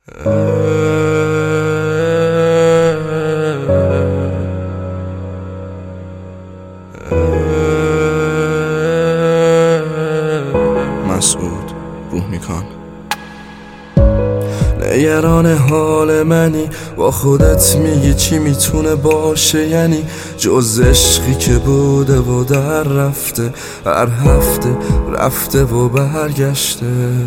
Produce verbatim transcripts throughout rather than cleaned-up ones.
مسعود بوهمیکان. نگران حال منی، با خودت میگی چی میتونه باشه، یعنی جز عشقی که بوده و در رفته، هر هفته رفته و برگشته.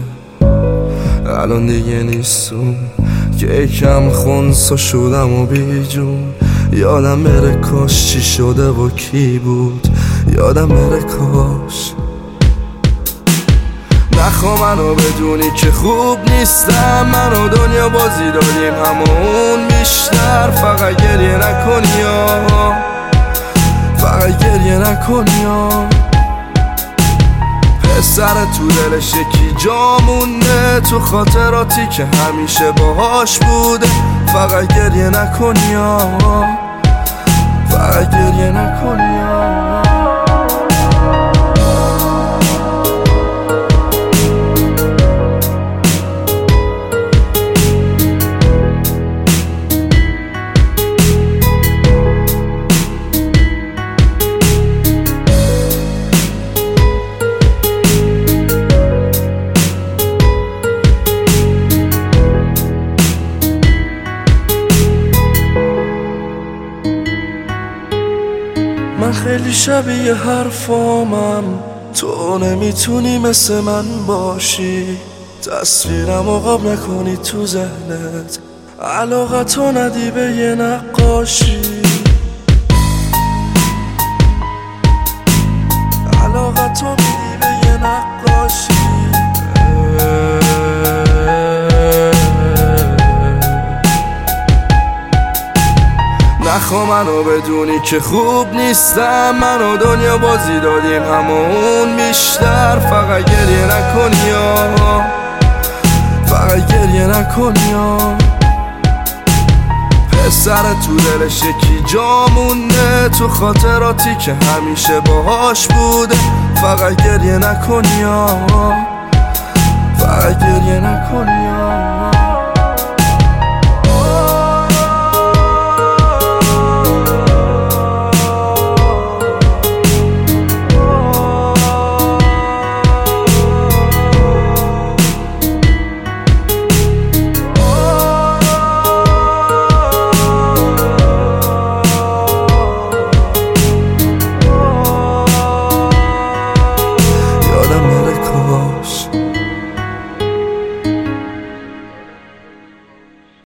الان دیگه نیستم که یکم خونسا شدم و بیجون، یادم بره کاش چی شده و کی بود، یادم بره کاش. نخوا منو بدونی که خوب نیستم، منو دنیا بازی داریم همون بیشتر. فقط گریه نکنی یا فقط گریه نکنی یا پسر تو دلش یکی جا مونده، تو خاطراتی که همیشه باهاش بوده. فقط گریه نکنی یا فقط گریه نکنی یا من خیلی شبیه حرفامم، تو نمیتونی مثل من باشی. تصویرم عقاب نکنی تو ذهنت، علاقتو ندی به یه نقاشی. علاقتو میدی به یه نقاشی. نخوا منو بدونی که خوب نیستم، منو دنیا بازی دادیم همون بیشتر. فقط گریه نکنی یا فقط گریه نکنی یا پسر تو دلش یکی جا مونده، تو خاطراتی که همیشه باهاش بوده. فقط گریه نکنی یا فقط گریه نکنی یا